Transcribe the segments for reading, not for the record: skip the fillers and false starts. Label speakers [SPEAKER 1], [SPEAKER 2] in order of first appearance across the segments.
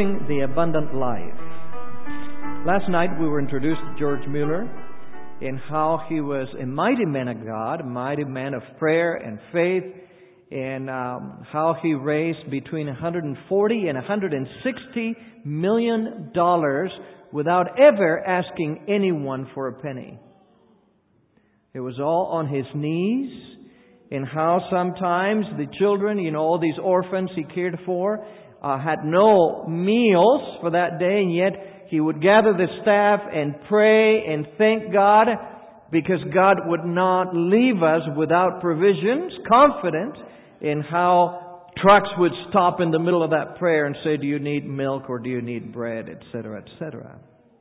[SPEAKER 1] Living the Abundant Life. Last night we were introduced to George Mueller in how he was a mighty man of God, a mighty man of prayer and faith, and how he raised between $140 and $160 million without ever asking anyone for a penny. It was all on his knees, and how sometimes the children, all these orphans he cared for, had no meals for that day, and yet he would gather the staff and pray and thank God because God would not leave us without provisions, confident in how trucks would stop in the middle of that prayer and say, do you need milk or do you need bread, etc., etc.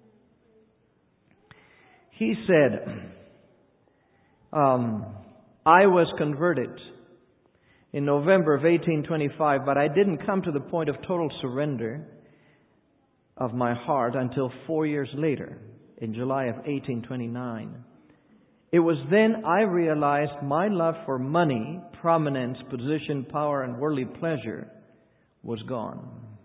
[SPEAKER 1] He said, I was converted in November of 1825, but I didn't come to the point of total surrender of my heart until 4 years later, in July of 1829. It was then I realized my love for money, prominence, position, power, and worldly pleasure was gone.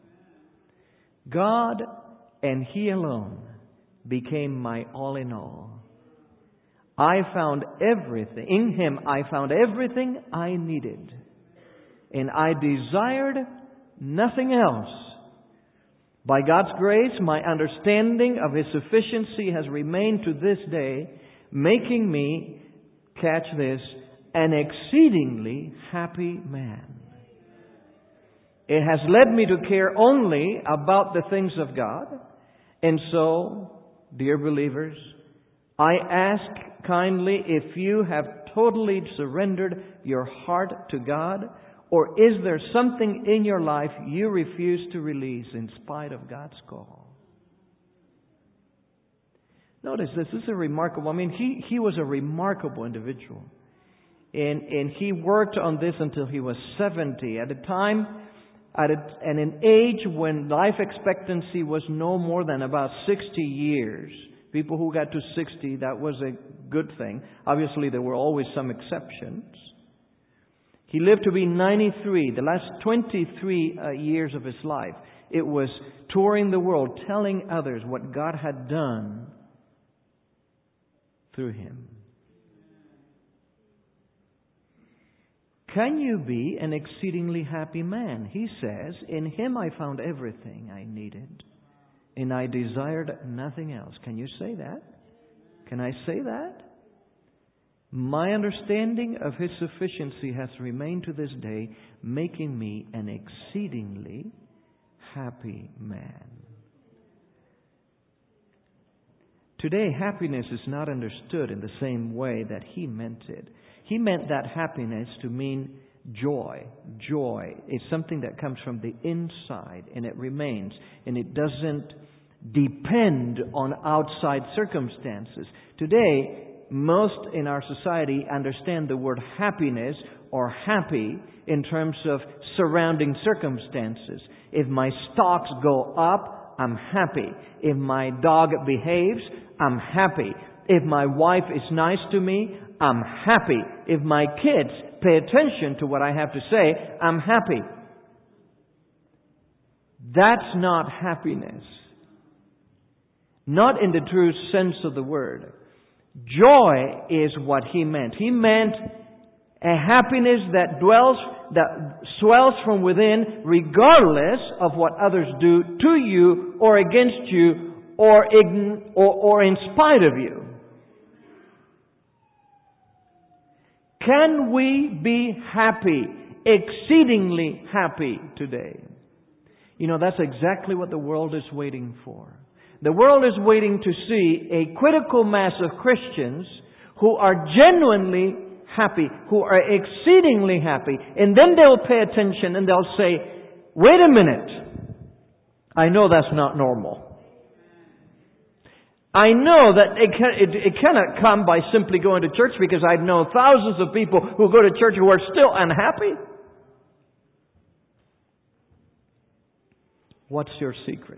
[SPEAKER 1] God and He alone became my all in all. I found everything, in Him I found everything I needed. And I desired nothing else. By God's grace, my understanding of His sufficiency has remained to this day, making me, catch this, an exceedingly happy man. It has led me to care only about the things of God. And so, dear believers, I ask kindly if you have totally surrendered your heart to God, or is there something in your life you refuse to release in spite of God's call? Notice this is a remarkable, he was a remarkable individual. And he worked on this until he was 70. At a time, at an age when life expectancy was no more than about 60 years. People who got to 60, that was a good thing. Obviously, there were always some exceptions. He lived to be 93, the last 23 years of his life. It was touring the world, telling others what God had done through him. Can you be an exceedingly happy man? He says, in Him I found everything I needed, and I desired nothing else. Can you say that? Can I say that? My understanding of His sufficiency has remained to this day, making me an exceedingly happy man. Today, happiness is not understood in the same way that He meant it. He meant that happiness to mean joy. Joy is something that comes from the inside, and it remains, and it doesn't depend on outside circumstances. Today, most in our society understand the word happiness or happy in terms of surrounding circumstances. If my stocks go up, I'm happy. If my dog behaves, I'm happy. If my wife is nice to me, I'm happy. If my kids pay attention to what I have to say, I'm happy. That's not happiness. Not in the true sense of the word. Joy is what He meant. He meant a happiness that swells from within, regardless of what others do to you or against you or in spite of you. Can we be happy, exceedingly happy today? That's exactly what the world is waiting for. The world is waiting to see a critical mass of Christians who are genuinely happy, who are exceedingly happy. And then they'll pay attention and they'll say, wait a minute, I know that's not normal. I know that it cannot come by simply going to church, because I know thousands of people who go to church who are still unhappy. What's your secret?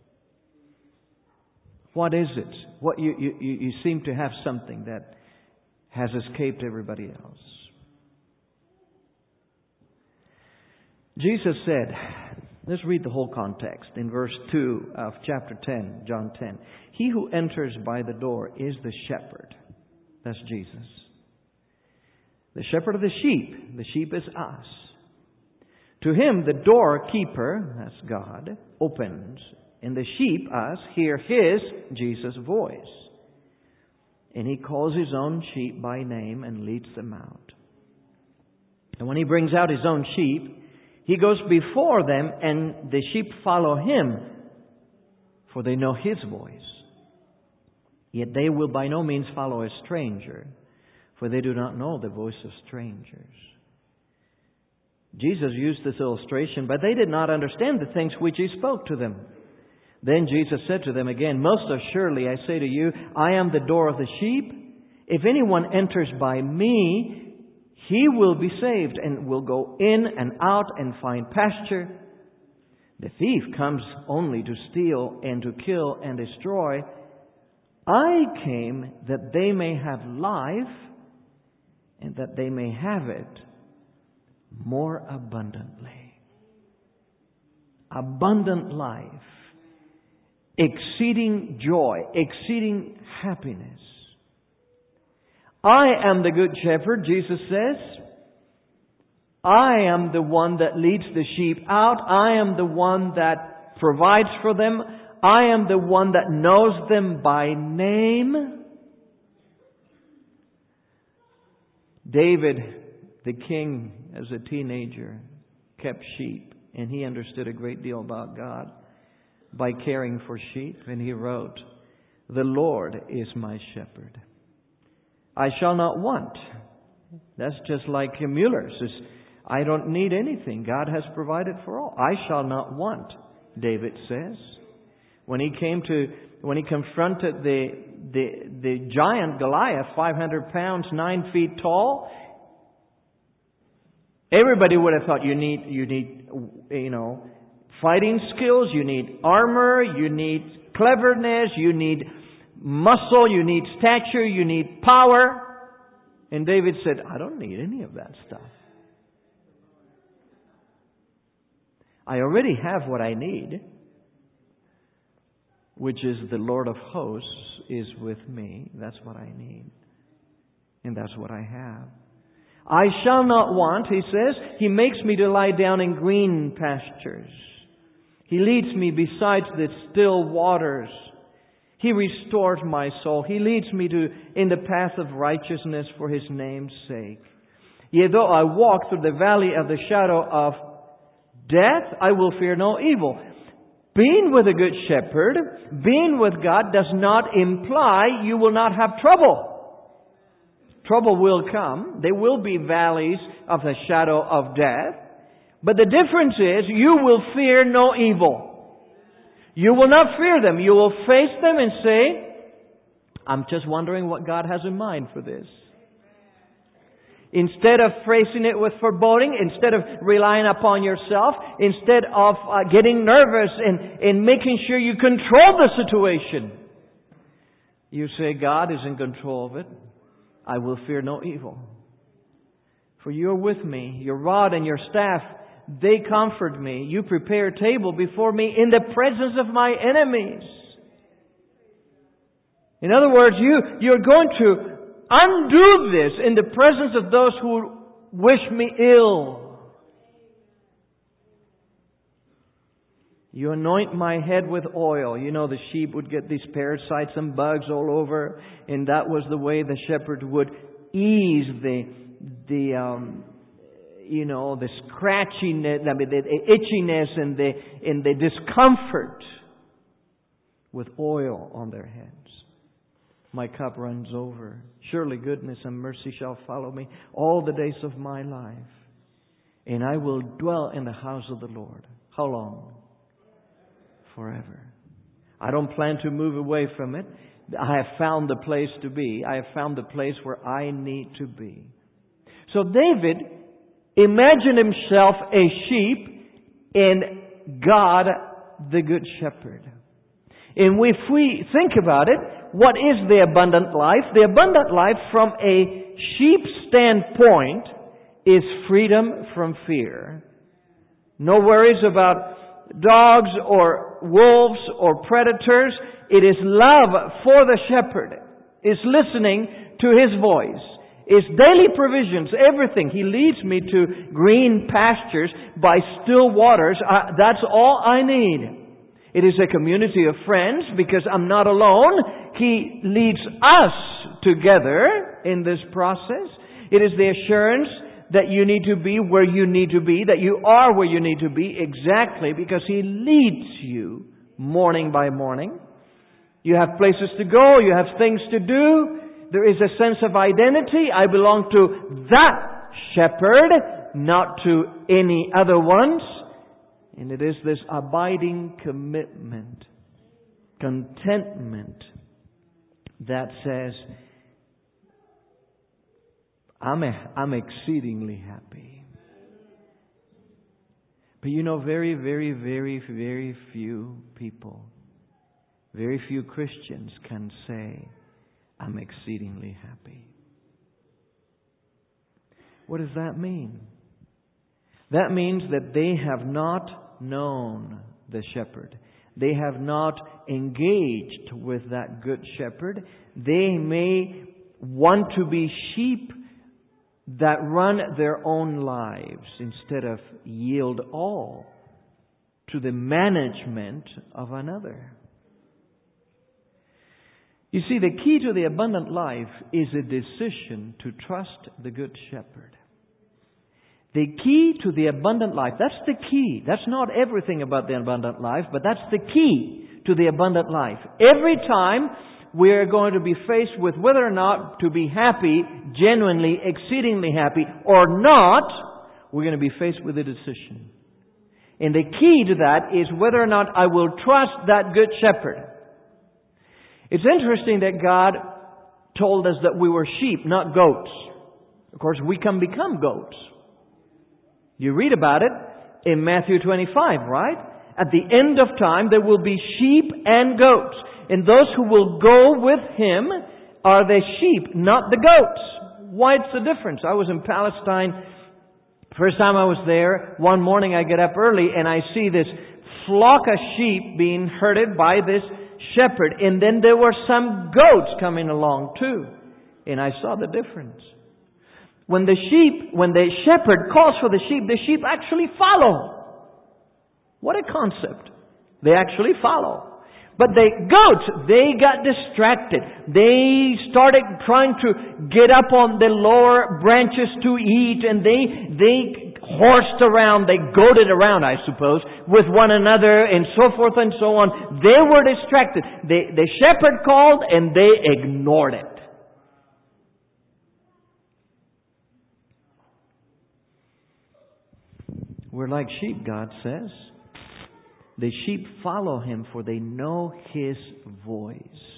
[SPEAKER 1] What is it? What you seem to have something that has escaped everybody else. Jesus said, Let's read the whole context in verse 2 of chapter 10, John 10. He who enters by the door is the shepherd. That's Jesus. The shepherd of the sheep. The sheep is us. To him the doorkeeper, that's God, opens. And the sheep, us, hear his, Jesus' voice. And he calls his own sheep by name and leads them out. And when he brings out his own sheep, he goes before them, and the sheep follow him, for they know his voice. Yet they will by no means follow a stranger, for they do not know the voice of strangers. Jesus used this illustration, but they did not understand the things which he spoke to them. Then Jesus said to them again, Most assuredly I say to you, I am the door of the sheep. If anyone enters by me, he will be saved and will go in and out and find pasture. The thief comes only to steal and to kill and destroy. I came that they may have life and that they may have it more abundantly. Abundant life. Exceeding joy. Exceeding happiness. I am the good shepherd, Jesus says. I am the one that leads the sheep out. I am the one that provides for them. I am the one that knows them by name. David, the king, as a teenager, kept sheep, and he understood a great deal about God by caring for sheep, and he wrote, The Lord is my shepherd. I shall not want. That's just like Mueller says, I don't need anything. God has provided for all. I shall not want, David says. When he confronted the giant Goliath, 500 pounds, 9 feet tall, everybody would have thought you need fighting skills, you need armor, you need cleverness, you need muscle, you need stature, you need power. And David said, I don't need any of that stuff. I already have what I need, which is the Lord of hosts is with me. That's what I need. And that's what I have. I shall not want, he says. He makes me to lie down in green pastures. He leads me beside the still waters. He restores my soul. He leads me in the path of righteousness for His name's sake. Yea, though I walk through the valley of the shadow of death, I will fear no evil. Being with a good shepherd, being with God, does not imply you will not have trouble. Trouble will come. There will be valleys of the shadow of death. But the difference is you will fear no evil. You will not fear them. You will face them and say, I'm just wondering what God has in mind for this. Instead of facing it with foreboding, instead of relying upon yourself, instead of getting nervous and making sure you control the situation, you say, God is in control of it. I will fear no evil. For you are with me. Your rod and your staff, they comfort me. You prepare a table before me in the presence of my enemies. In other words, you're going to undo this in the presence of those who wish me ill. You anoint my head with oil. You know, the sheep would get these parasites and bugs all over, and that was the way the shepherd would ease the scratchiness, the itchiness and the discomfort with oil on their heads. My cup runs over. Surely goodness and mercy shall follow me all the days of my life. And I will dwell in the house of the Lord. How long? Forever. I don't plan to move away from it. I have found the place to be. I have found the place where I need to be. So David imagined himself a sheep and God the good shepherd. And if we think about it, what is the abundant life? The abundant life from a sheep standpoint is freedom from fear. No worries about dogs or wolves or predators. It is love for the shepherd. It's listening to His voice. It's daily provisions, everything. He leads me to green pastures by still waters. That's all I need. It is a community of friends because I'm not alone. He leads us together in this process. It is the assurance that you need to be where you need to be, that you are where you need to be exactly because He leads you morning by morning. You have places to go, you have things to do. There is a sense of identity. I belong to that shepherd, not to any other ones. And it is this abiding commitment, contentment that says, I'm exceedingly happy. But you know, very, very, very, very few people, very few Christians can say, I'm exceedingly happy. What does that mean? That means that they have not known the shepherd. They have not engaged with that good shepherd. They may want to be sheep that run their own lives instead of yield all to the management of another. You see, the key to the abundant life is a decision to trust the Good Shepherd. The key to the abundant life, that's the key. That's not everything about the abundant life, but that's the key to the abundant life. Every time we're going to be faced with whether or not to be happy, genuinely, exceedingly happy, or not, we're going to be faced with a decision. And the key to that is whether or not I will trust that Good Shepherd. It's interesting that God told us that we were sheep, not goats. Of course, we can become goats. You read about it in Matthew 25, right? At the end of time, there will be sheep and goats. And those who will go with Him are the sheep, not the goats. What's the difference? I was in Palestine. First time I was there, one morning I get up early and I see this flock of sheep being herded by this shepherd. And then there were some goats coming along too. And I saw the difference. When the shepherd calls for the sheep actually follow. What a concept. They actually follow. But the goats, they got distracted. They started trying to get up on the lower branches to eat, and they horsed around, they goaded around, I suppose, with one another and so forth and so on. They were distracted. The shepherd called and they ignored it. We're like sheep, God says. The sheep follow Him, for they know His voice.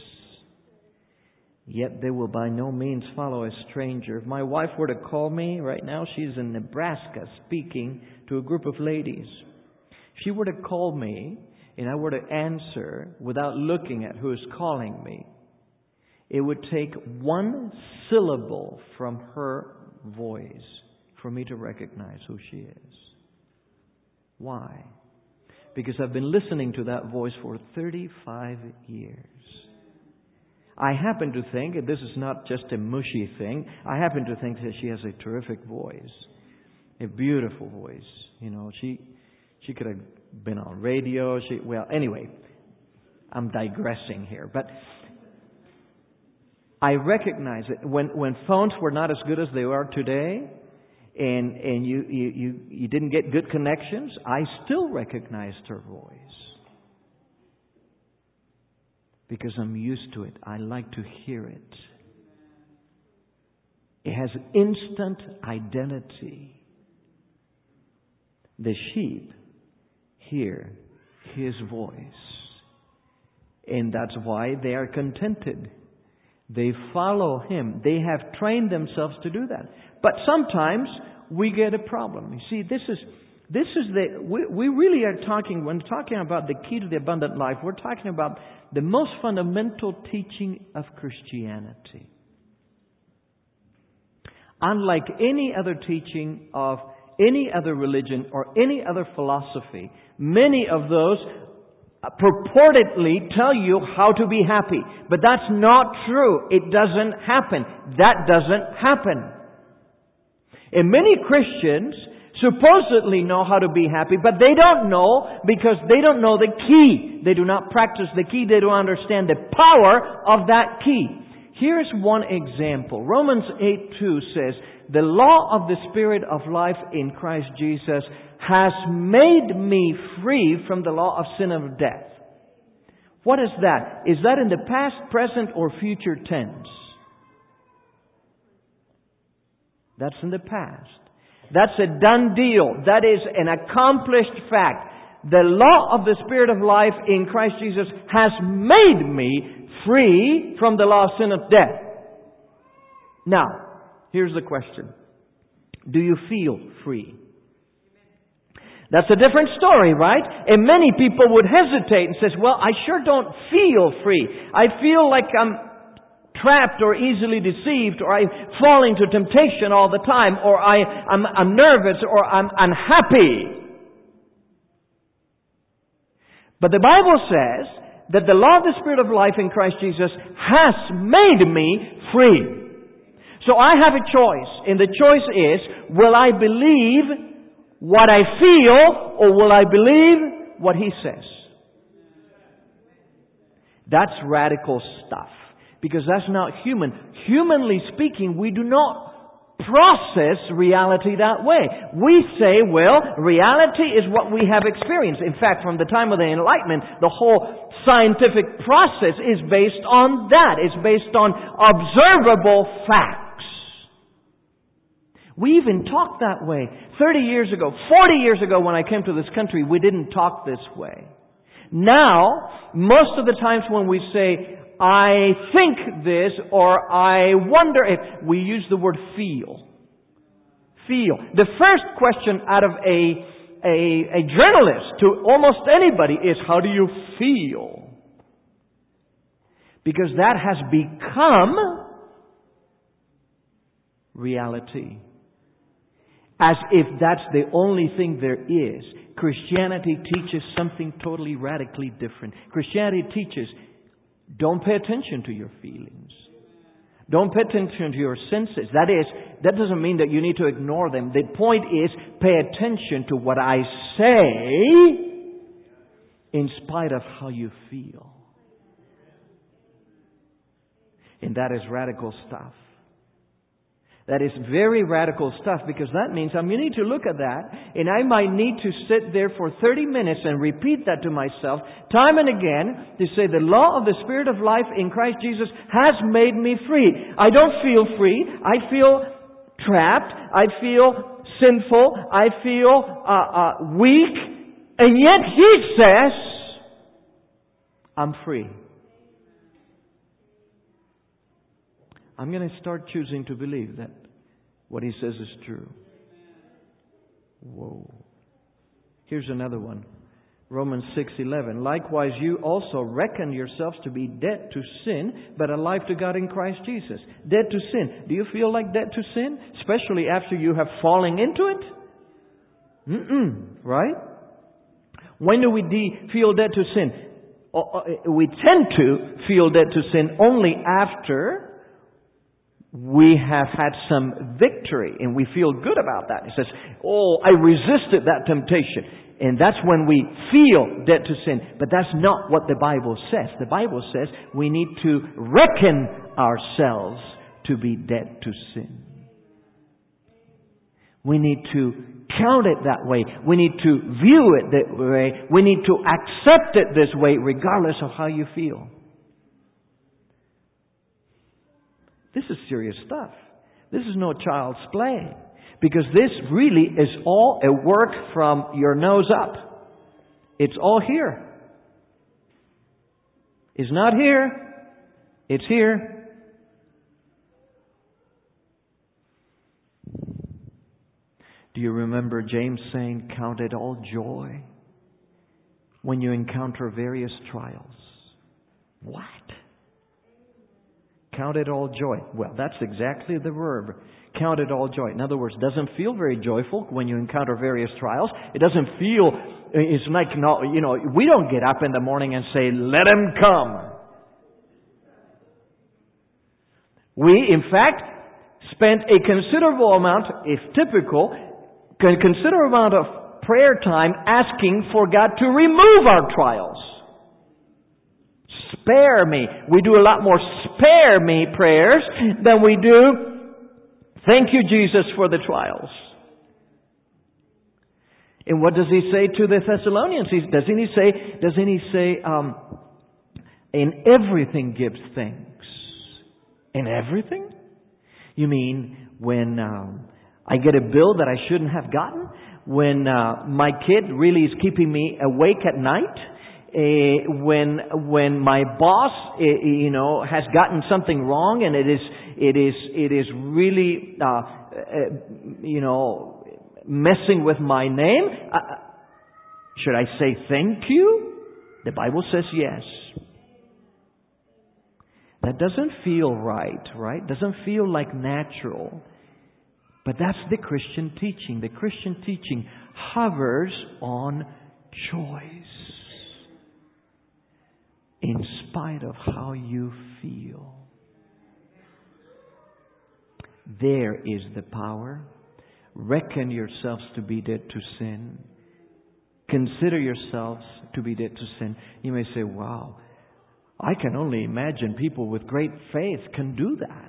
[SPEAKER 1] Yet they will by no means follow a stranger. If my wife were to call me right now, she's in Nebraska speaking to a group of ladies. If she were to call me and I were to answer without looking at who is calling me, it would take one syllable from her voice for me to recognize who she is. Why? Because I've been listening to that voice for 35 years. I happen to think, and this is not just a mushy thing, I happen to think that she has a terrific voice. A beautiful voice. You know, she could have been on radio. Anyway, I'm digressing here. But I recognize it. When phones were not as good as they are today, and you didn't get good connections, I still recognized her voice. Because I'm used to it. I like to hear it. It has instant identity. The sheep hear His voice. And that's why they are contented. They follow Him. They have trained themselves to do that. But sometimes we get a problem. You see, we really are talking, when talking about the key to the abundant life, we're talking about the most fundamental teaching of Christianity. Unlike any other teaching of any other religion or any other philosophy, Many of those purportedly tell you how to be happy. But that's not true. It doesn't happen. That doesn't happen. And many Christians supposedly know how to be happy, but they don't know because they don't know the key. They do not practice the key. They don't understand the power of that key. Here's one example. Romans 8:2 says, "The law of the Spirit of life in Christ Jesus has made me free from the law of sin and of death." What is that? Is that in the past, present, or future tense? That's in the past. That's a done deal. That is an accomplished fact. The law of the Spirit of life in Christ Jesus has made me free from the law of sin and death. Now, here's the question. Do you feel free? That's a different story, right? And many people would hesitate and says, "Well, I sure don't feel free. I feel like I'm trapped or easily deceived, or I fall into temptation all the time, or I'm nervous, or I'm unhappy." But the Bible says that the law of the Spirit of life in Christ Jesus has made me free. So I have a choice, and the choice is, will I believe what I feel, or will I believe what He says? That's radical stuff. Because that's not human. Humanly speaking, we do not process reality that way. We say, well, reality is what we have experienced. In fact, from the time of the Enlightenment, the whole scientific process is based on that. It's based on observable facts. We even talk that way. 30 years ago, 40 years ago when I came to this country, we didn't talk this way. Now, most of the times when we say, "I think this," or "I wonder if," we use the word feel. Feel. The first question out of a journalist to almost anybody is, "How do you feel?" Because that has become reality. As if that's the only thing there is. Christianity teaches something totally radically different. Christianity teaches, don't pay attention to your feelings. Don't pay attention to your senses. That doesn't mean that you need to ignore them. The point is, pay attention to what I say in spite of how you feel. And that is radical stuff. That is very radical stuff, because that means I need to look at that, and I might need to sit there for 30 minutes and repeat that to myself time and again to say, the law of the Spirit of life in Christ Jesus has made me free. I don't feel free. I feel trapped. I feel sinful. I feel weak. And yet He says, I'm free. I'm going to start choosing to believe that what He says is true. Whoa. Here's another one. Romans 6:11. Likewise, you also reckon yourselves to be dead to sin, but alive to God in Christ Jesus. Dead to sin. Do you feel like dead to sin? Especially after you have fallen into it? Right? When do we feel dead to sin? We tend to feel dead to sin only after we have had some victory and we feel good about that. It says, oh, I resisted that temptation. And that's when we feel dead to sin. But that's not what the Bible says. The Bible says we need to reckon ourselves to be dead to sin. We need to count it that way. We need to view it that way. We need to accept it this way regardless of how you feel. This is serious stuff. This is no child's play. Because this really is all a work from your nose up. It's all here. It's not here. It's here. Do you remember James saying, count it all joy when you encounter various trials? What? Count it all joy. Well, that's exactly the verb. Count it all joy. In other words, it doesn't feel very joyful when you encounter various trials. It doesn't feel It's like, no, we don't get up in the morning and say, let him come. We, in fact, spent a considerable amount, if typical, considerable amount of prayer time asking for God to remove our trials. Spare me. We do a lot more spare me prayers than we do thank you, Jesus, for the trials. And what does he say to the Thessalonians? Doesn't he say, in everything give thanks? In everything? You mean when I get a bill that I shouldn't have gotten? When my kid really is keeping me awake at night? When my boss, has gotten something wrong and it is really, messing with my name? Should I say thank you? The Bible says yes. That doesn't feel right? Doesn't feel like natural. But that's the Christian teaching. The Christian teaching hovers on choice. In spite of how you feel. There is the power. Reckon yourselves to be dead to sin. Consider yourselves to be dead to sin. You may say, wow, I can only imagine people with great faith can do that.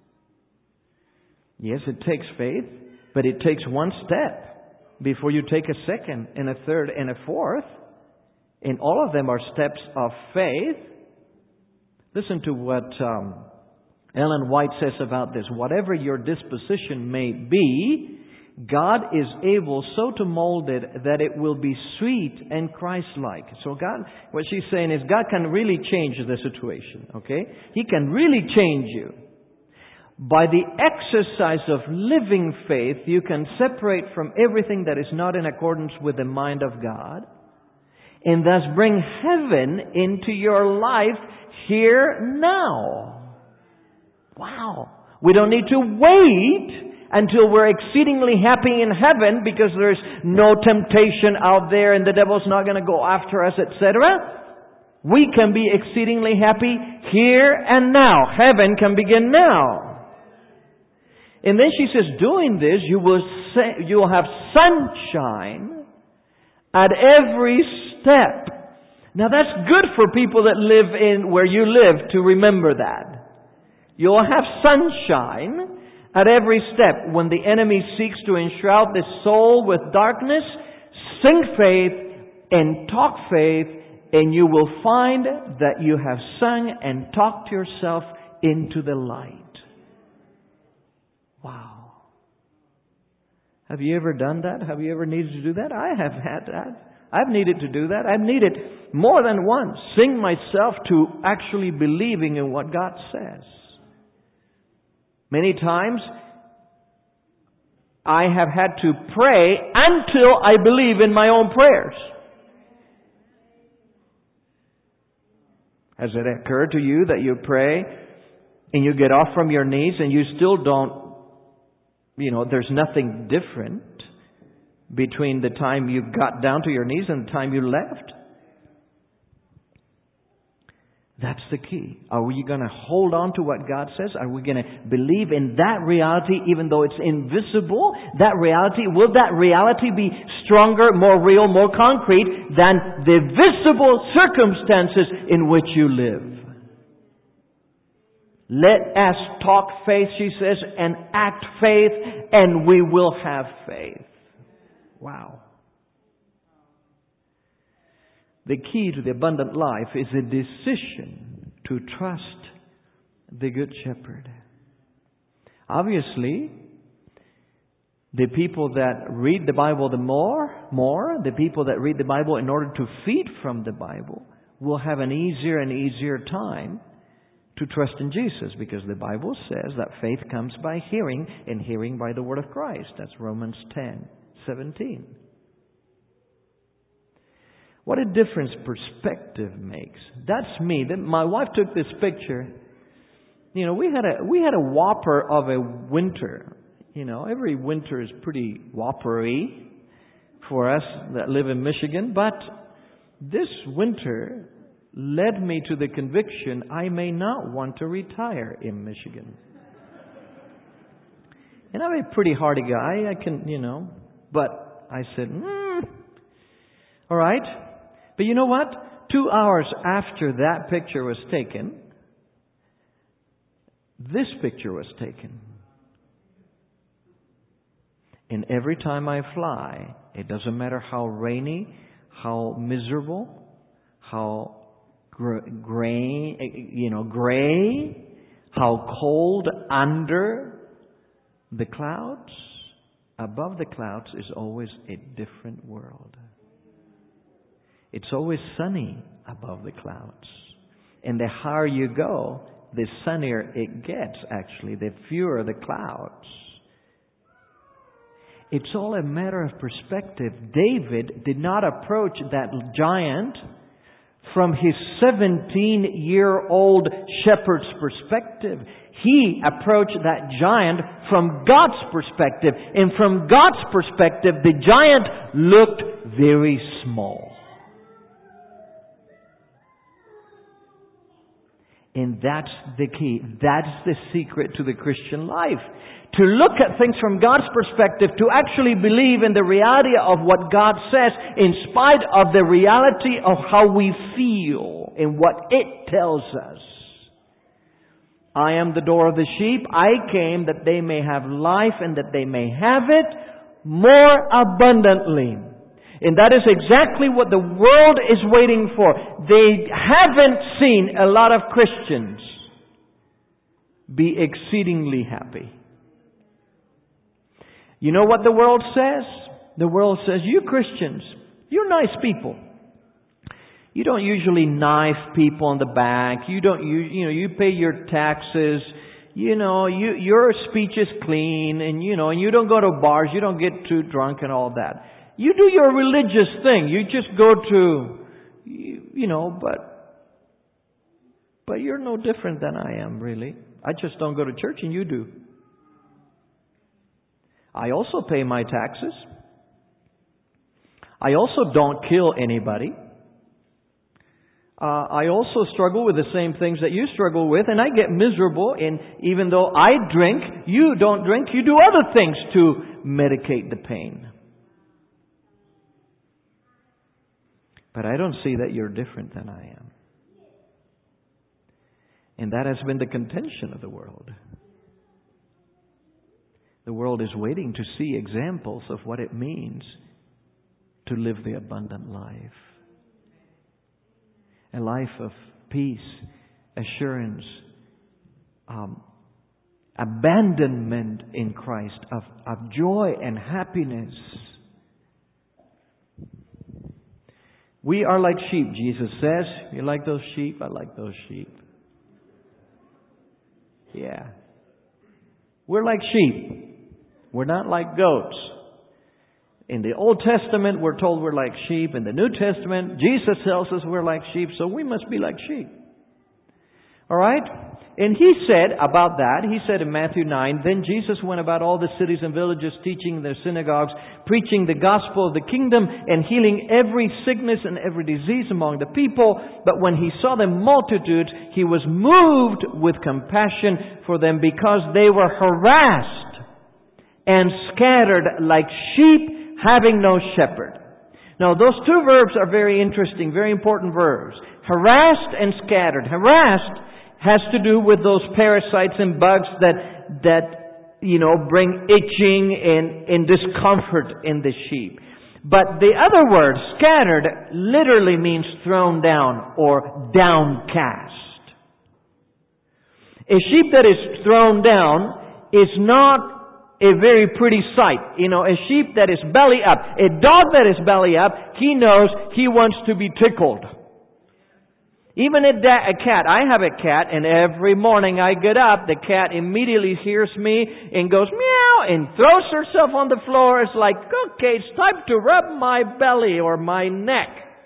[SPEAKER 1] Yes, it takes faith, but it takes one step before you take a second and a third and a fourth. And all of them are steps of faith. Listen to what Ellen White says about this. Whatever your disposition may be, God is able so to mold it that it will be sweet and Christ-like. So God, what she's saying is God can really change the situation, okay? He can really change you. By the exercise of living faith, you can separate from everything that is not in accordance with the mind of God, and thus bring heaven into your life here now. Wow. We don't need to wait until we're exceedingly happy in heaven because there's no temptation out there and the devil's not going to go after us, etc. We can be exceedingly happy here and now. Heaven can begin now. And then she says, doing this, you will have sunshine at every step. Now that's good for people that live in where you live to remember that. You'll have sunshine at every step. When the enemy seeks to enshroud the soul with darkness, sing faith and talk faith, and you will find that you have sung and talked yourself into the light. Wow. Have you ever done that? Have you ever needed to do that? I have had that. I've needed to do that. I've needed more than once. Sing myself to actually believing in what God says. Many times, I have had to pray until I believe in my own prayers. Has it occurred to you that you pray and you get off from your knees and you still don't, there's nothing different between the time you got down to your knees and the time you left? That's the key. Are we going to hold on to what God says? Are we going to believe in that reality even though it's invisible? That reality, will that reality be stronger, more real, more concrete than the visible circumstances in which you live? Let us talk faith, she says, and act faith, and we will have faith. Wow. The key to the abundant life is a decision to trust the Good Shepherd. Obviously, the people that read the Bible the people that read the Bible in order to feed from the Bible will have an easier and easier time to trust in Jesus, because the Bible says that faith comes by hearing, and hearing by the Word of Christ. That's Romans 10:17. What a difference perspective makes. That's me. My wife took this picture. We had a whopper of a winter. Every winter is pretty whoppery. for us that live in Michigan, but this winter led me to the conviction I may not want to retire in Michigan. And I'm a pretty hardy guy, I can, but I said, all right. But you know what? 2 hours after that picture was taken, this picture was taken. And every time I fly, it doesn't matter how rainy, how miserable, how gray, how cold under the clouds, above the clouds is always a different world. It's always sunny above the clouds. And the higher you go, the sunnier it gets, actually, the fewer the clouds. It's all a matter of perspective. David did not approach that giant from his 17-year-old shepherd's perspective. He approached that giant from God's perspective. And from God's perspective, the giant looked very small. And that's the key. That's the secret to the Christian life. To look at things from God's perspective, to actually believe in the reality of what God says in spite of the reality of how we feel and what it tells us. I am the door of the sheep. I came that they may have life and that they may have it more abundantly. And that is exactly what the world is waiting for. They haven't seen a lot of Christians be exceedingly happy. You know what the world says? The world says, you Christians, you're nice people. You don't usually knife people on the back. You pay your taxes. Your speech is clean, and and you don't go to bars. You don't get too drunk and all that. You do your religious thing. You just go to, but you're no different than I am, really. I just don't go to church and you do. I also pay my taxes. I also don't kill anybody. I also struggle with the same things that you struggle with, and I get miserable. And even though I drink, you don't drink, you do other things to medicate the pain. But I don't see that you're different than I am. And that has been the contention of the world. The world is waiting to see examples of what it means to live the abundant life. A life of peace, assurance, abandonment in Christ, of joy and happiness. We are like sheep, Jesus says. You like those sheep? I like those sheep. Yeah. We're like sheep. We're not like goats. In the Old Testament, we're told we're like sheep. In the New Testament, Jesus tells us we're like sheep, so we must be like sheep. All right? And He said about that, He said in Matthew 9, then Jesus went about all the cities and villages, teaching in their synagogues, preaching the gospel of the kingdom, and healing every sickness and every disease among the people. But when He saw the multitudes, He was moved with compassion for them, because they were harassed and scattered like sheep having no shepherd. Now, those two verbs are very interesting, very important verbs. Harassed and scattered. Harassed has to do with those parasites and bugs that bring itching and discomfort in the sheep. But the other word, scattered, literally means thrown down or downcast. A sheep that is thrown down is not a very pretty sight. A sheep that is belly up, a dog that is belly up, he knows he wants to be tickled. Even a cat. I have a cat, and every morning I get up, the cat immediately hears me and goes meow and throws herself on the floor. It's like, okay, it's time to rub my belly or my neck.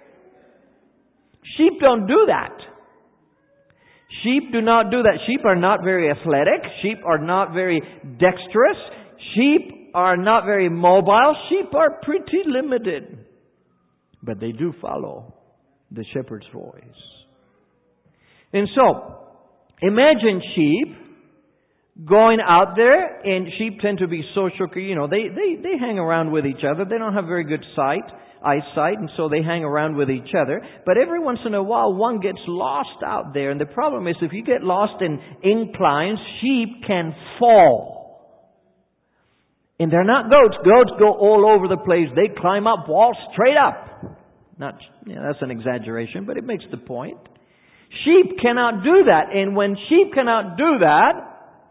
[SPEAKER 1] Sheep don't do that. Sheep do not do that. Sheep are not very athletic. Sheep are not very dexterous. Sheep are not very mobile. Sheep are pretty limited. But they do follow the shepherd's voice. And so, imagine sheep going out there, and sheep tend to be social, they hang around with each other. They don't have very good eyesight, and so they hang around with each other. But every once in a while, one gets lost out there. And the problem is, if you get lost in inclines, sheep can fall. And they're not goats. Goats go all over the place. They climb up walls straight up. That's an exaggeration, but it makes the point. Sheep cannot do that. And when sheep cannot do that,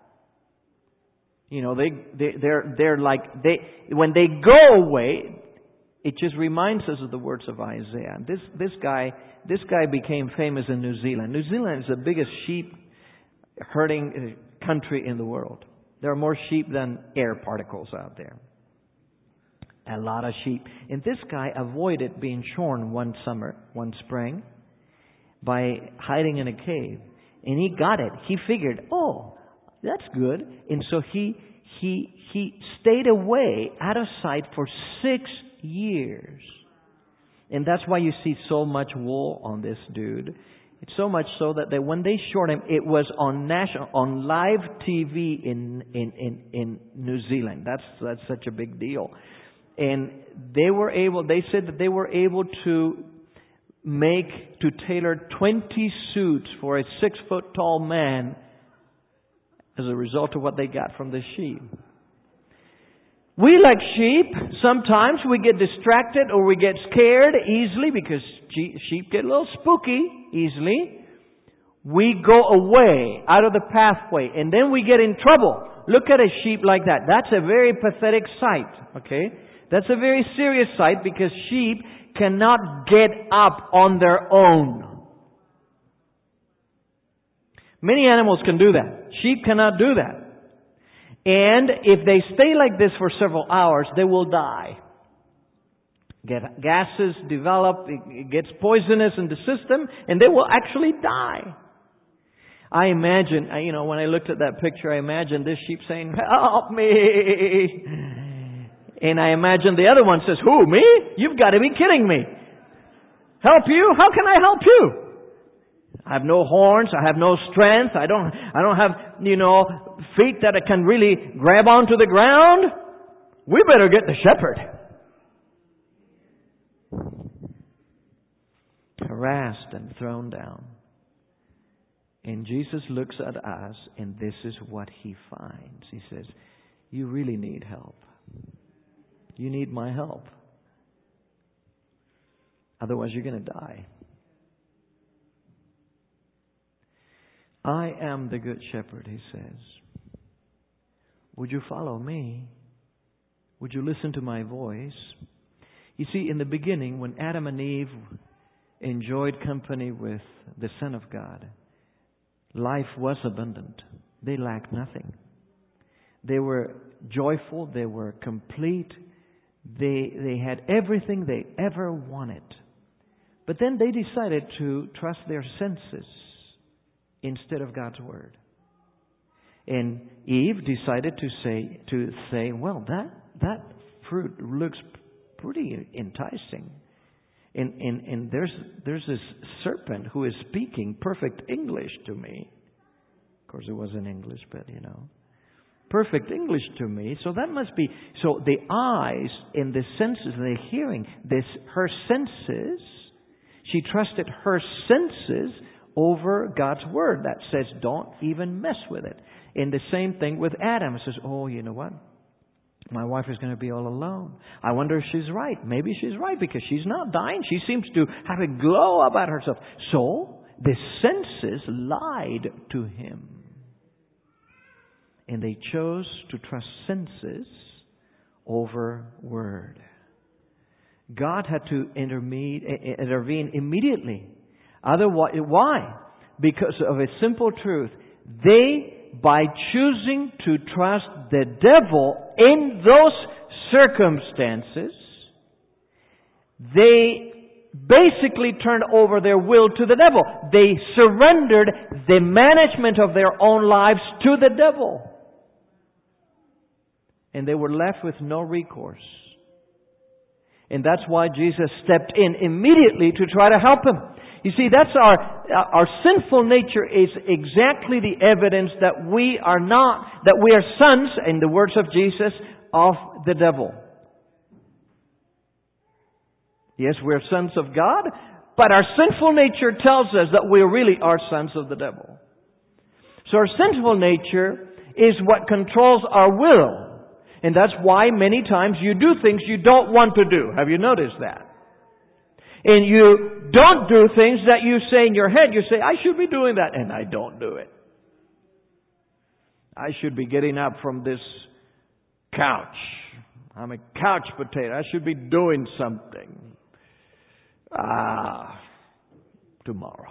[SPEAKER 1] when they go away, it just reminds us of the words of Isaiah. This guy became famous in New Zealand. New Zealand is the biggest sheep herding country in the world. There are more sheep than air particles out there. A lot of sheep. And this guy avoided being shorn one spring, by hiding in a cave. And he got it. He figured, that's good. And so he stayed away, out of sight, for 6 years. And that's why you see so much wool on this dude. It's so much so that when they short him, it was on live TV in New Zealand. That's such a big deal. And they said that they were able to tailor 20 suits for a 6-foot-tall man as a result of what they got from the sheep. We, like sheep, sometimes we get distracted or we get scared easily because sheep get a little spooky easily. We go away out of the pathway and then we get in trouble. Look at a sheep like that. That's a very pathetic sight, okay? That's a very serious sight because sheep cannot get up on their own. Many animals can do that. Sheep cannot do that. And if they stay like this for several hours, they will die. Gases develop, it gets poisonous in the system, and they will actually die. I imagine, when I looked at that picture, I imagined this sheep saying, "Help me!" And I imagine the other one says, "Who, me? You've got to be kidding me. Help you? How can I help you? I have no horns. I have no strength. I don't have, feet that I can really grab onto the ground. We better get the shepherd." Harassed and thrown down. And Jesus looks at us, and this is what He finds. He says, "You really need help. You need my help. Otherwise, you're going to die. I am the good shepherd," He says. "Would you follow me? Would you listen to my voice?" You see, in the beginning, when Adam and Eve enjoyed company with the Son of God, life was abundant. They lacked nothing. They were joyful. They were complete. They had everything they ever wanted. But then they decided to trust their senses instead of God's Word. And Eve decided to say, "Well, that fruit looks pretty enticing. And there's this serpent who is speaking perfect English to me." Of course, it wasn't English, but perfect English to me. So that must be. So the eyes and the senses, the hearing, her senses. She trusted her senses over God's Word that says, don't even mess with it. And the same thing with Adam. It says, you know what? My wife is going to be all alone. I wonder if she's right. Maybe she's right because she's not dying. She seems to have a glow about herself. So the senses lied to him. And they chose to trust senses over Word. God had to intervene immediately. Otherwise, why? Because of a simple truth. By choosing to trust the devil in those circumstances, they basically turned over their will to the devil. They surrendered the management of their own lives to the devil. And they were left with no recourse. And that's why Jesus stepped in immediately to try to help them. You see, that's our sinful nature is exactly the evidence that we are sons, in the words of Jesus, of the devil. Yes, we're sons of God, but our sinful nature tells us that we really are sons of the devil. So our sinful nature is what controls our will. And that's why many times you do things you don't want to do. Have you noticed that? And you don't do things that you say in your head. You say, I should be doing that, and I don't do it. I should be getting up from this couch. I'm a couch potato. I should be doing something. Tomorrow.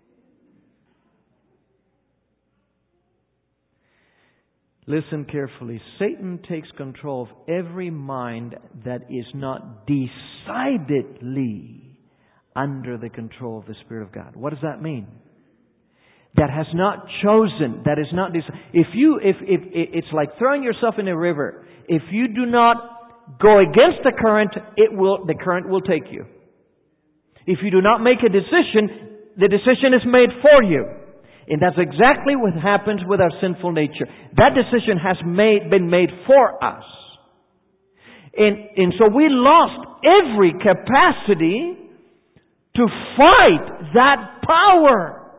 [SPEAKER 1] Listen carefully. Satan takes control of every mind that is not decidedly under the control of the Spirit of God. What does that mean? That has not chosen, that is not decided. If it's like throwing yourself in a river. If you do not go against the current, the current will take you. If you do not make a decision, the decision is made for you. And that's exactly what happens with our sinful nature. That decision has been made for us. And so we lost every capacity to fight that power.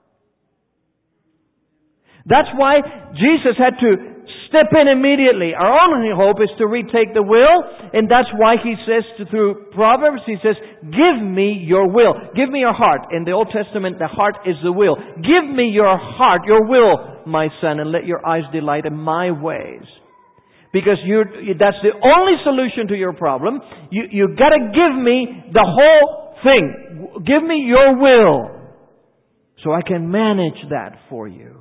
[SPEAKER 1] That's why Jesus had to step in immediately. Our only hope is to retake the will, and that's why He says through Proverbs, He says, give me your will. Give me your heart. In the Old Testament, the heart is the will. Give me your heart, your will, my son, and let your eyes delight in my ways. Because that's the only solution to your problem. You gotta give me the whole thing. Give me your will, so I can manage that for you.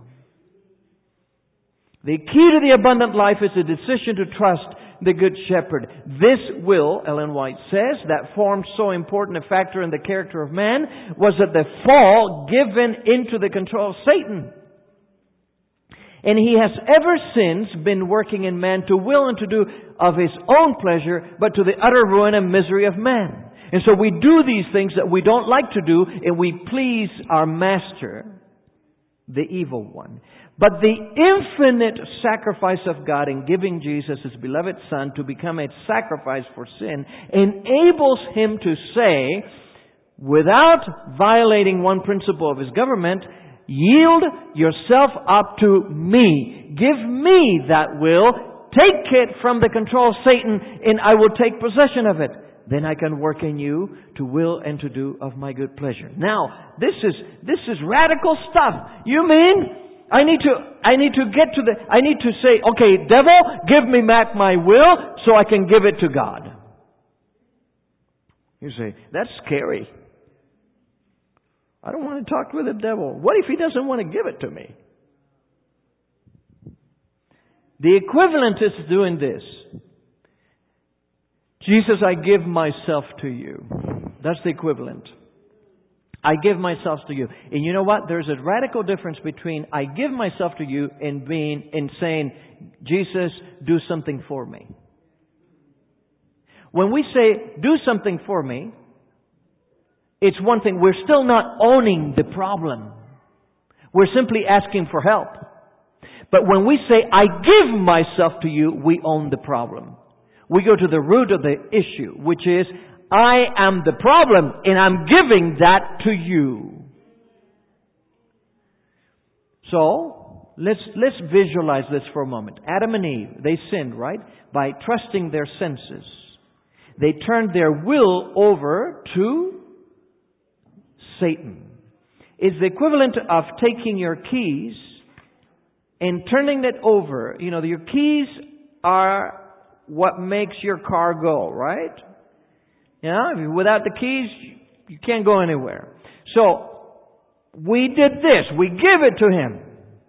[SPEAKER 1] The key to the abundant life is a decision to trust the Good Shepherd. This will, Ellen White says, that formed so important a factor in the character of man was that the fall given into the control of Satan. And he has ever since been working in man to will and to do of his own pleasure, but to the utter ruin and misery of man. And so we do these things that we don't like to do, and we please our master, the evil one. But the infinite sacrifice of God in giving Jesus, His beloved Son, to become a sacrifice for sin, enables Him to say, without violating one principle of His government, yield yourself up to me. Give me that will. Take it from the control of Satan, and I will take possession of it. Then I can work in you to will and to do of my good pleasure. Now, this is radical stuff. You mean I need to say, okay, devil, give me back my will so I can give it to God. You say, that's scary. I don't want to talk with the devil. What if he doesn't want to give it to me? The equivalent is doing this. Jesus, I give myself to you. That's the equivalent. I give myself to you. And you know what? There's a radical difference between I give myself to you and saying, Jesus, do something for me. When we say, do something for me, it's one thing. We're still not owning the problem. We're simply asking for help. But when we say, I give myself to you, we own the problem. We go to the root of the issue, which is, I am the problem, and I'm giving that to you. So, let's visualize this for a moment. Adam and Eve, they sinned, right? By trusting their senses. They turned their will over to Satan. It's the equivalent of taking your keys and turning it over. You know, your keys are what makes your car go, right? You know, without the keys, you can't go anywhere. So, we did this. We give it to Him.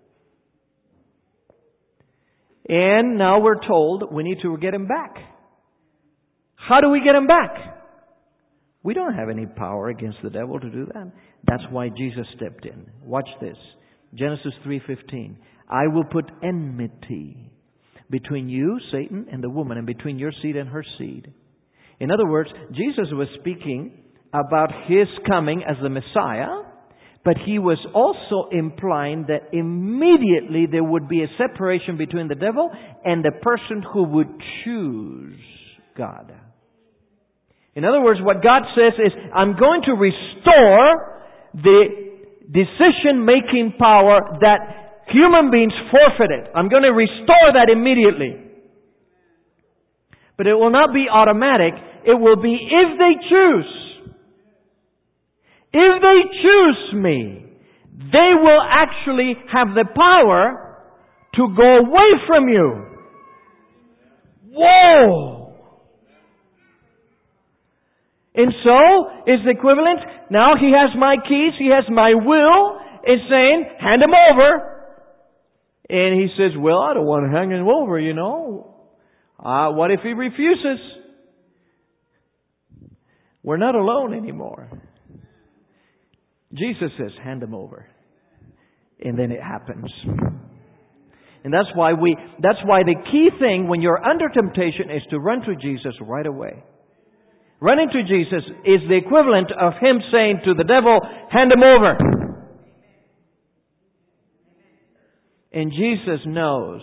[SPEAKER 1] And now we're told we need to get Him back. How do we get Him back? We don't have any power against the devil to do that. That's why Jesus stepped in. Watch this. Genesis 3:15. I will put enmity between you, Satan, and the woman, and between your seed and her seed. In other words, Jesus was speaking about His coming as the Messiah, but He was also implying that immediately there would be a separation between the devil and the person who would choose God. In other words, what God says is, I'm going to restore the decision-making power that human beings forfeited. I'm going to restore that immediately. But it will not be automatic. It will be if they choose. If they choose me, they will actually have the power to go away from you. Whoa! And so, it's the equivalent. Now He has my keys, He has my will. It's saying, hand him over. And He says, well, I don't want to hang him over, you know. What if he refuses? We're not alone anymore. Jesus says, hand him over. And then it happens. And that's why the key thing when you're under temptation is to run to Jesus right away. Running to Jesus is the equivalent of Him saying to the devil, hand him over. And Jesus knows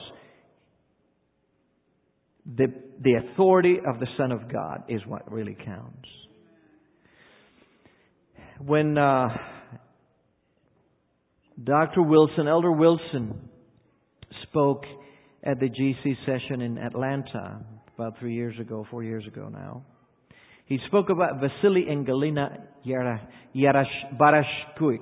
[SPEAKER 1] the authority of the Son of God is what really counts. When Elder Wilson spoke at the GC session in Atlanta about 4 years ago now. He spoke about Vasily and Galina Barashchuk,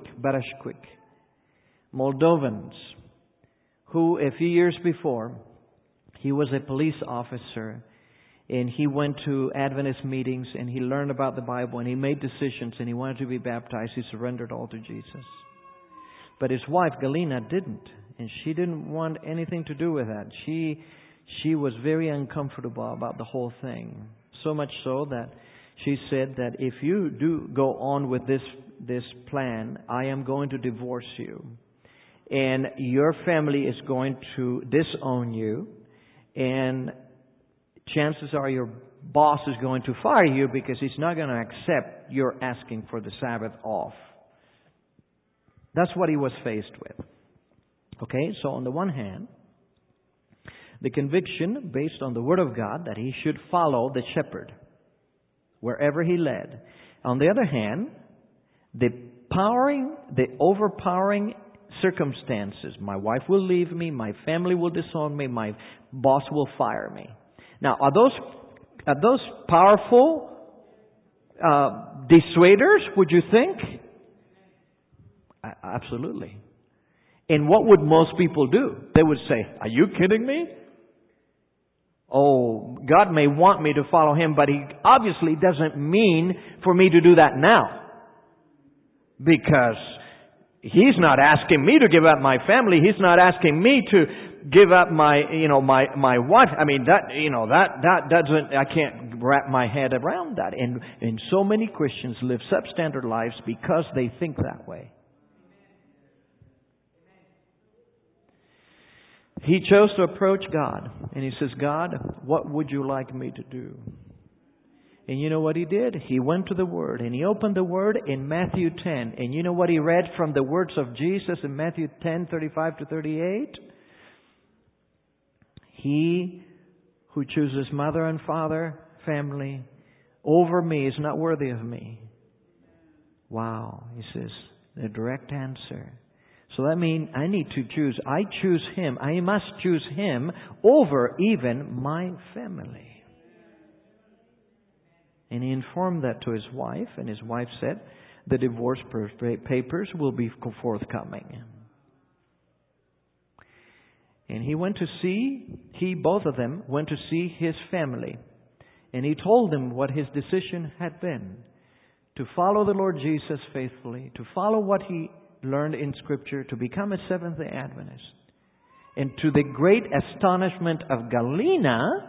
[SPEAKER 1] Moldovans, who a few years before, he was a police officer, and he went to Adventist meetings, and he learned about the Bible, and he made decisions, and he wanted to be baptized. He surrendered all to Jesus. But his wife, Galina, didn't. And she didn't want anything to do with that. She was very uncomfortable about the whole thing. So much so that she said that if you do go on with this plan, I am going to divorce you. And your family is going to disown you. And chances are your boss is going to fire you because he's not going to accept your asking for the Sabbath off. That's what he was faced with. Okay, so on the one hand, the conviction based on the Word of God that he should follow the shepherd wherever he led. On the other hand, the overpowering circumstances. My wife will leave me, my family will disown me, my boss will fire me. Now, are those powerful dissuaders, would you think? Absolutely. And what would most people do? They would say, are you kidding me? Oh, God may want me to follow Him, but He obviously doesn't mean for me to do that now. Because He's not asking me to give up my family. He's not asking me to give up my wife. I mean, that doesn't, I can't wrap my head around that. And so many Christians live substandard lives because they think that way. He chose to approach God. And he says, God, what would you like me to do? And you know what he did? He went to the Word. And he opened the Word in Matthew 10. And you know what he read from the words of Jesus in Matthew 10, 35 to 38? He who chooses mother and father, family, over me is not worthy of me. Wow, he says, the direct answer. So that means I need to choose. I choose Him. I must choose Him over even my family. And he informed that to his wife. And his wife said, the divorce papers will be forthcoming. And both of them went to see his family. And he told them what his decision had been. To follow the Lord Jesus faithfully. To follow what he learned in Scripture. To become a Seventh-day Adventist. And to the great astonishment of Galina,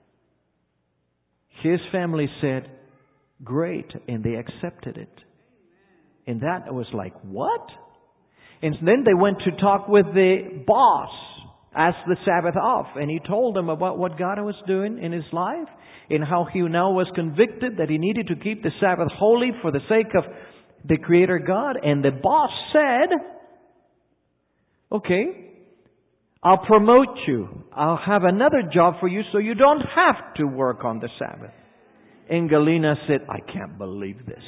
[SPEAKER 1] his family said, great. And they accepted it. And that was like, what? And then they went to talk with the boss. asked the Sabbath off. And he told them about what God was doing in his life and how he now was convicted that he needed to keep the Sabbath holy for the sake of the Creator God. And the boss said, okay, I'll promote you. I'll have another job for you so you don't have to work on the Sabbath. And Galina said, I can't believe this.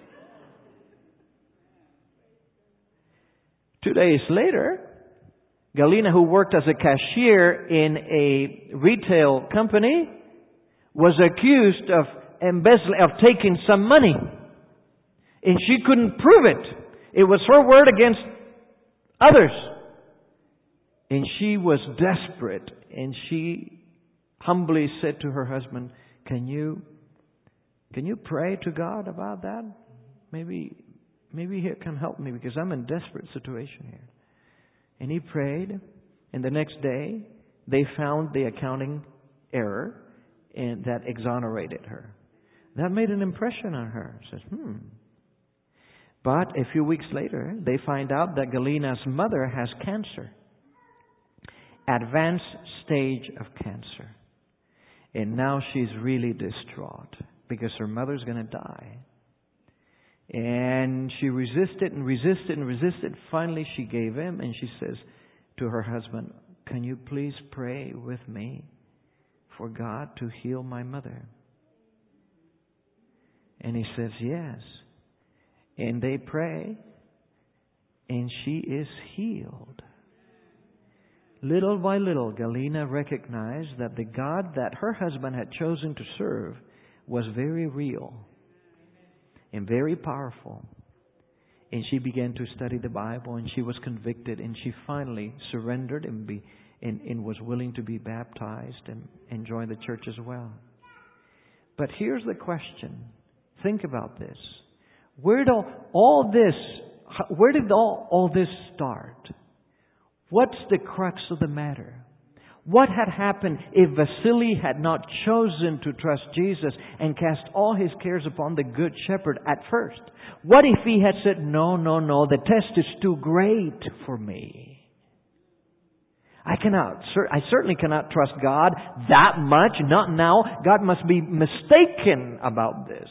[SPEAKER 1] 2 days later, Galina, who worked as a cashier in a retail company, was accused of embezzling, of taking some money. And she couldn't prove it. It was her word against others. And she was desperate. And she humbly said to her husband, Can you pray to God about that? Maybe He can help me because I'm in a desperate situation here. And he prayed. And the next day, they found the accounting error and that exonerated her. That made an impression on her. Says, But a few weeks later, they find out that Galina's mother has cancer. Advanced stage of cancer. And now she's really distraught because her mother's going to die. And she resisted and resisted and resisted. Finally, she gave in and she says to her husband, Can you please pray with me for God to heal my mother? And he says, yes. And they pray, and she is healed. Little by little, Galina recognized that the God that her husband had chosen to serve was very real and very powerful. And she began to study the Bible, and she was convicted, and she finally surrendered and was willing to be baptized and join the church as well. But here's the question. Think about this. Where did all this start? What's the crux of the matter? What had happened if Vasily had not chosen to trust Jesus and cast all his cares upon the Good Shepherd at first? What if he had said, no, the test is too great for me. I certainly cannot trust God that much, not now. God must be mistaken about this.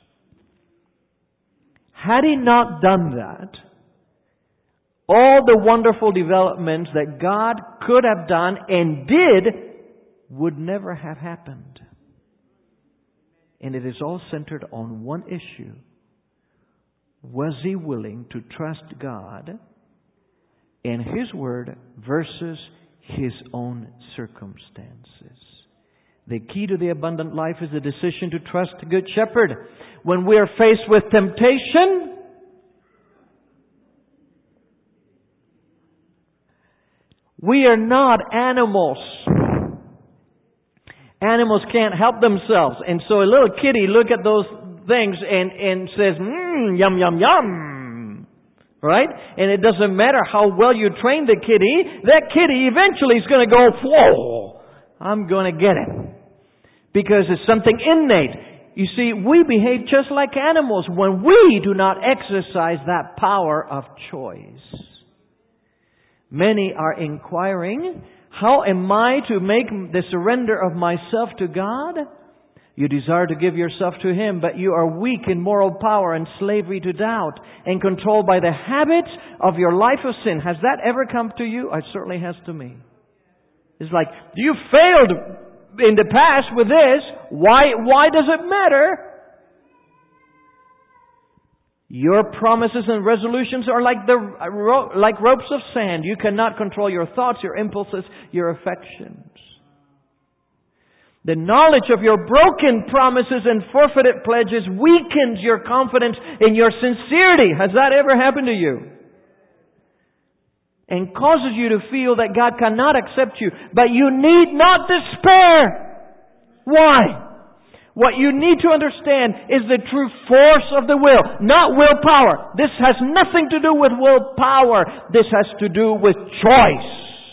[SPEAKER 1] Had he not done that, all the wonderful developments that God could have done and did would never have happened. And it is all centered on one issue. Was he willing to trust God and His Word versus his own circumstances? The key to the abundant life is the decision to trust the Good Shepherd. When we are faced with temptation, we are not animals. Animals can't help themselves. And so a little kitty look at those things and says, yum, yum, yum. Right? And it doesn't matter how well you train the kitty, that kitty eventually is going to go, whoa, I'm going to get it. Because it's something innate. You see, we behave just like animals when we do not exercise that power of choice. Many are inquiring, how am I to make the surrender of myself to God? You desire to give yourself to Him, but you are weak in moral power and slavery to doubt and controlled by the habits of your life of sin. Has that ever come to you? It certainly has to me. It's like, you failed in the past with this. Why does it matter? Your promises and resolutions are like ropes of sand. You cannot control your thoughts, your impulses, your affections. The knowledge of your broken promises and forfeited pledges weakens your confidence in your sincerity. Has that ever happened to you? And causes you to feel that God cannot accept you. But you need not despair. Why? What you need to understand is the true force of the will, not willpower. This has nothing to do with willpower. This has to do with choice.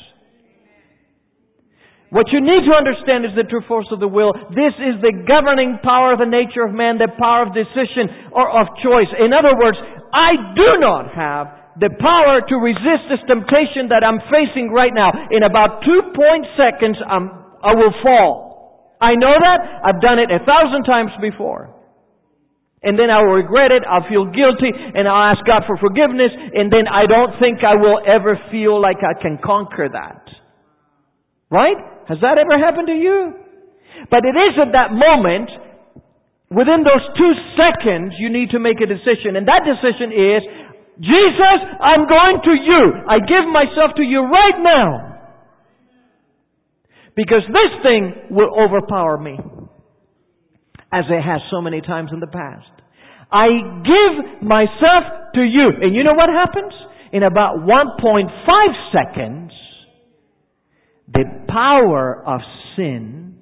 [SPEAKER 1] What you need to understand is the true force of the will. This is the governing power of the nature of man, the power of decision or of choice. In other words, I do not have the power to resist this temptation that I'm facing right now. In about 2 seconds, I will fall. I know that. I've done it 1,000 times before. And then I will regret it. I'll feel guilty and I'll ask God for forgiveness. And then I don't think I will ever feel like I can conquer that. Right? Has that ever happened to you? But it is at that moment, within those 2 seconds, you need to make a decision. And that decision is, Jesus, I'm going to you. I give myself to you right now. Because this thing will overpower me. As it has so many times in the past. I give myself to you. And you know what happens? In about 1.5 seconds, the power of sin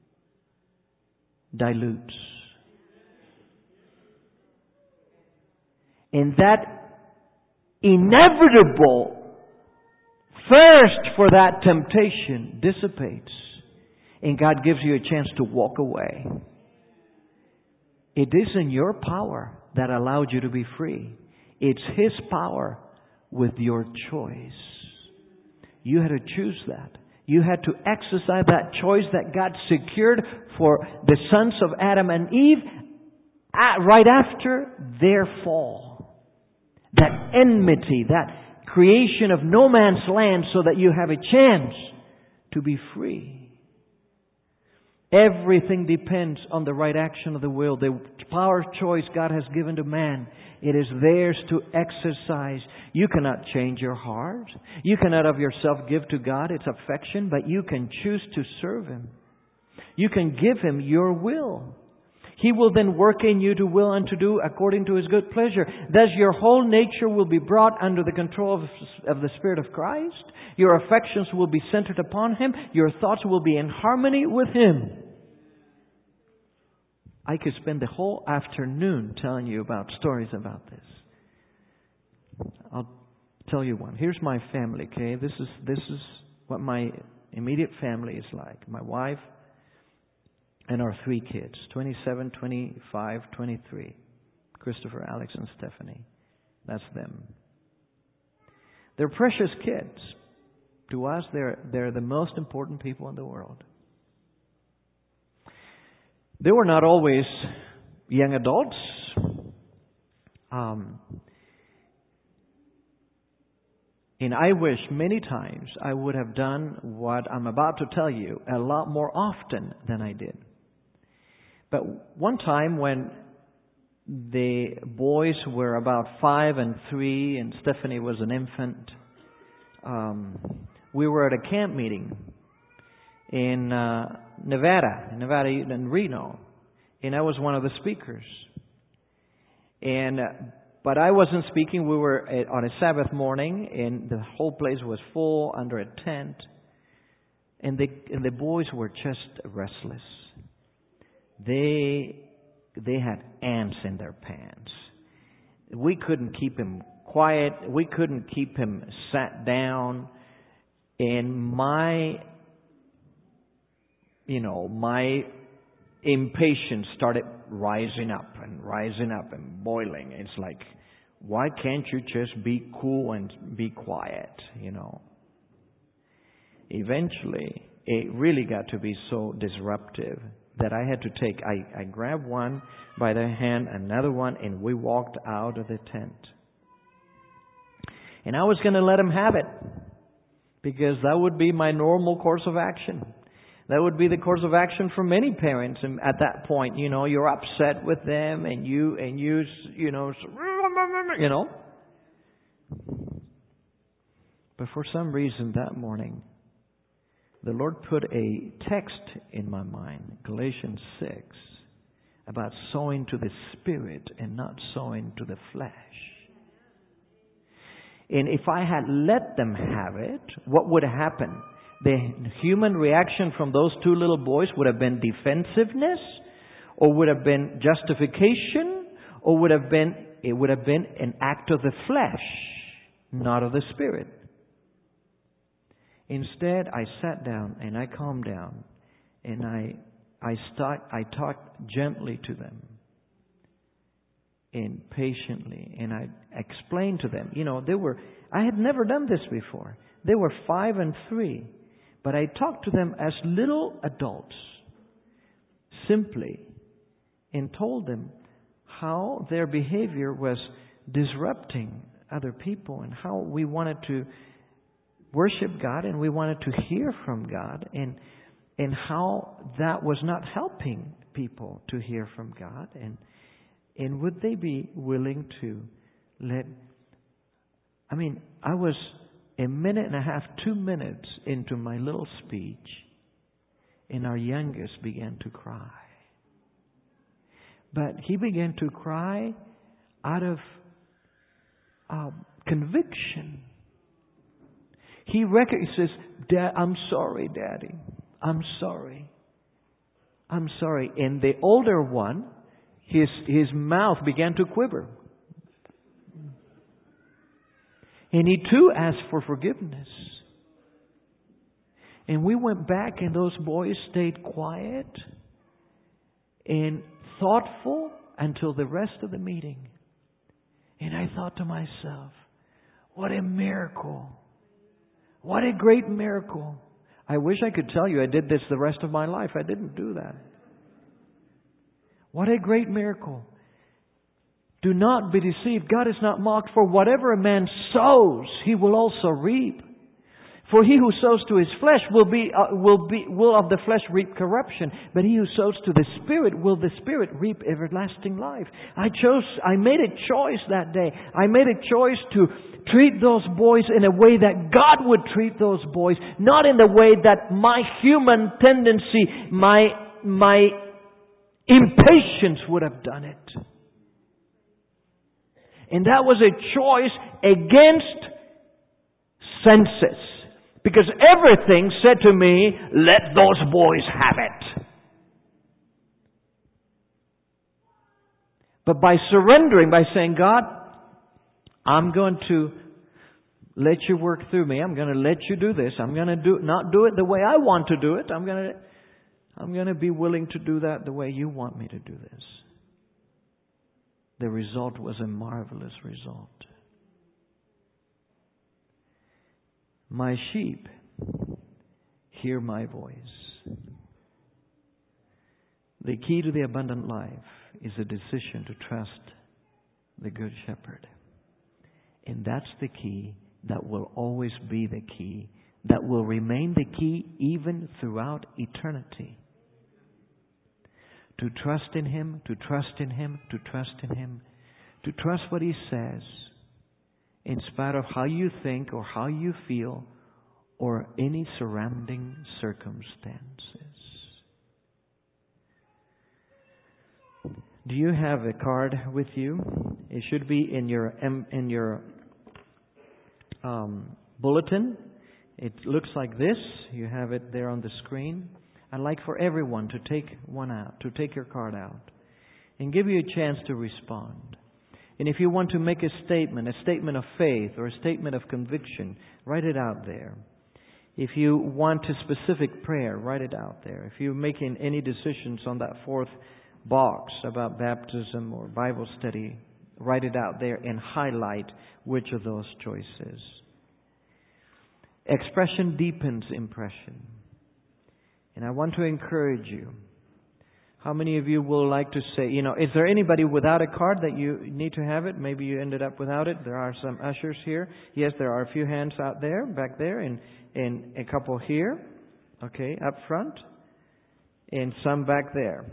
[SPEAKER 1] dilutes. And that inevitable thirst for that temptation dissipates. And God gives you a chance to walk away. It isn't your power that allowed you to be free. It's His power with your choice. You had to choose that. You had to exercise that choice that God secured for the sons of Adam and Eve right after their fall. That enmity, that creation of no man's land so that you have a chance to be free. Everything depends on the right action of the will. The power of choice God has given to man, it is theirs to exercise. You cannot change your heart. You cannot of yourself give to God its affection, but you can choose to serve Him. You can give Him your will. He will then work in you to will and to do according to His good pleasure. Thus your whole nature will be brought under the control of the Spirit of Christ. Your affections will be centered upon Him. Your thoughts will be in harmony with Him. I could spend the whole afternoon telling you about stories about this. I'll tell you one. Here's my family, okay? This is what my immediate family is like. My wife and our 3 kids, 27, 25, 23. Christopher, Alex, and Stephanie. That's them. They're precious kids. To us, they're the most important people in the world. They were not always young adults. And I wish many times I would have done what I'm about to tell you a lot more often than I did. But one time when the boys were about 5 and 3 and Stephanie was an infant, we were at a camp meeting in Nevada, in Reno. And I was one of the speakers. But I wasn't speaking. We were on a Sabbath morning, and the whole place was full under a tent. And the boys were just restless. They had ants in their pants. We couldn't keep him quiet. We couldn't keep him sat down. And my impatience started rising up and boiling. It's like, why can't you just be cool and be quiet, Eventually, it really got to be so disruptive that I had to I grabbed one by the hand, another one, and we walked out of the tent. And I was going to let him have it, because that would be my normal course of action. That would be the course of action for many parents. And at that point, you're upset with them, and you. But for some reason that morning, the Lord put a text in my mind, Galatians 6, about sowing to the Spirit and not sowing to the flesh. And if I had let them have it, what would happen? The human reaction from those 2 little boys would have been defensiveness, or would have been justification, or would have been an act of the flesh, not of the Spirit. Instead, I sat down and I calmed down, and I talked gently to them. and patiently. And I explained to them, I had never done this before. They were 5 and 3. But I talked to them as little adults, simply, and told them how their behavior was disrupting other people and how we wanted to worship God and we wanted to hear from God and how that was not helping people to hear from God and would they be willing to I was a minute and a half, 2 minutes into my little speech and our youngest began to cry. But he began to cry out of conviction. He says, "Dad, I'm sorry, Daddy. I'm sorry. I'm sorry." And the older one, his mouth began to quiver. And he too asked for forgiveness. And we went back and those boys stayed quiet and thoughtful until the rest of the meeting. And I thought to myself, what a miracle. What a great miracle. I wish I could tell you I did this the rest of my life. I didn't do that. What a great miracle. Do not be deceived. God is not mocked. For whatever a man sows, he will also reap. For he who sows to his flesh will of the flesh reap corruption. But he who sows to the Spirit will the Spirit reap everlasting life. I made a choice that day. I made a choice to treat those boys in a way that God would treat those boys. Not in the way that my human tendency, my impatience would have done it. And that was a choice against senses. Because everything said to me, let those boys have it. But by surrendering, by saying, God, I'm going to let you work through me. I'm going to let you do this. I'm going to not do it the way I want to do it. I'm going to be willing to do that the way you want me to do this. The result was a marvelous result. My sheep hear my voice. The key to the abundant life is a decision to trust the Good Shepherd. And that's the key that will always be the key, that will remain the key even throughout eternity. To trust in Him, to trust in Him, to trust in Him, to trust what He says, in spite of how you think or how you feel or any surrounding circumstances. Do you have a card with you? It should be in your bulletin. It looks like this. You have it there on the screen. I'd like for everyone to take one out, to take your card out, and give you a chance to respond. And if you want to make a statement of faith or a statement of conviction, write it out there. If you want a specific prayer, write it out there. If you're making any decisions on that fourth box about baptism or Bible study, write it out there and highlight which of those choices. Expression deepens impression. And I want to encourage you. How many of you will like to say, is there anybody without a card that you need to have it? Maybe you ended up without it. There are some ushers here. Yes, there are a few hands out there, back there, and a couple here. Okay, up front. And some back there.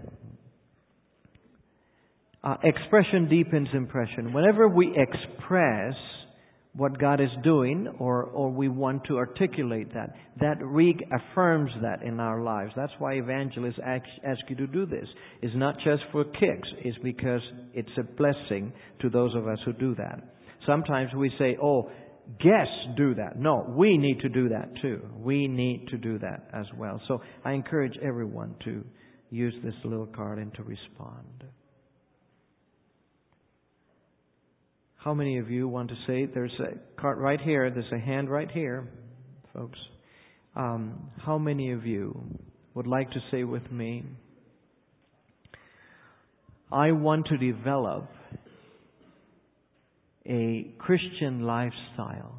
[SPEAKER 1] Expression deepens impression. Whenever we express what God is doing, or we want to articulate that reaffirms that in our lives. That's why evangelists ask you to do this. It's not just for kicks. It's because it's a blessing to those of us who do that. Sometimes we say, guests do that. No, we need to do that too. We need to do that as well. So I encourage everyone to use this little card and to respond. How many of you want to say, there's a card right here, there's a hand right here, folks. How many of you would like to say with me, I want to develop a Christian lifestyle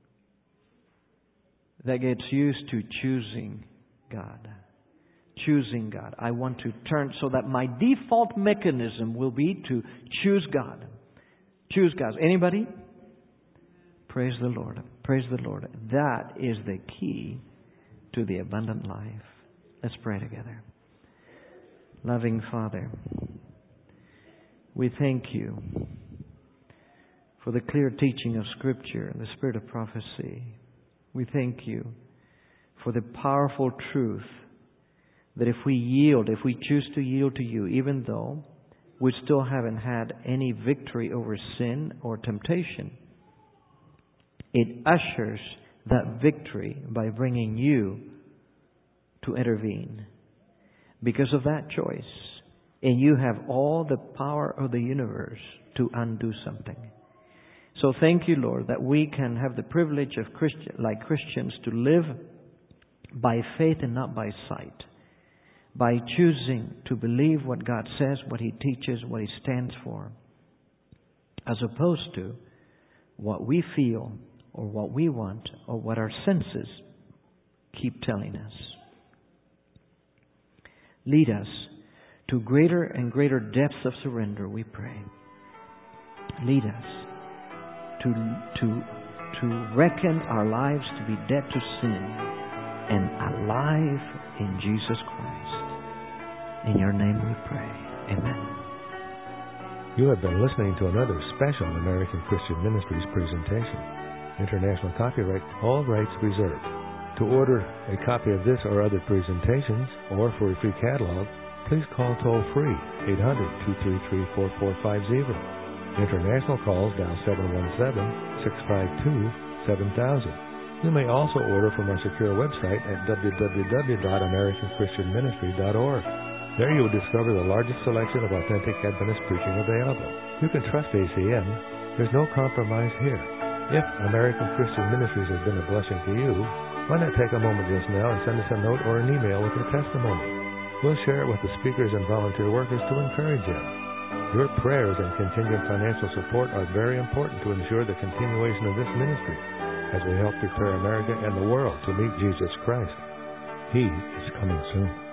[SPEAKER 1] that gets used to choosing God. Choosing God. I want to turn so that my default mechanism will be to choose God. Choose God. Anybody? Praise the Lord. Praise the Lord. That is the key to the abundant life. Let's pray together. Loving Father, we thank You for the clear teaching of Scripture and the spirit of prophecy. We thank You for the powerful truth that if we choose to yield to You, even though we still haven't had any victory over sin or temptation, it ushers that victory by bringing You to intervene. Because of that choice, and You have all the power of the universe to undo something. So thank You, Lord, that we can have the privilege of like Christians to live by faith and not by sight. By choosing to believe what God says, what He teaches, what He stands for, as opposed to what we feel or what we want or what our senses keep telling us. Lead us to greater and greater depths of surrender, we pray. Lead us to reckon our lives to be dead to sin and alive in Jesus Christ. In Your name we pray. Amen.
[SPEAKER 2] You have been listening to another special American Christian Ministries presentation. International copyright, all rights reserved. To order a copy of this or other presentations, or for a free catalog, please call toll-free 800-233-4450. International calls dial 717-652-7000. You may also order from our secure website at www.americanchristianministry.org. There you will discover the largest selection of authentic Adventist preaching available. You can trust ACM. There's no compromise here. If American Christian Ministries has been a blessing to you, why not take a moment just now and send us a note or an email with your testimony? We'll share it with the speakers and volunteer workers to encourage you. Your prayers and continued financial support are very important to ensure the continuation of this ministry as we help prepare America and the world to meet Jesus Christ. He is coming soon.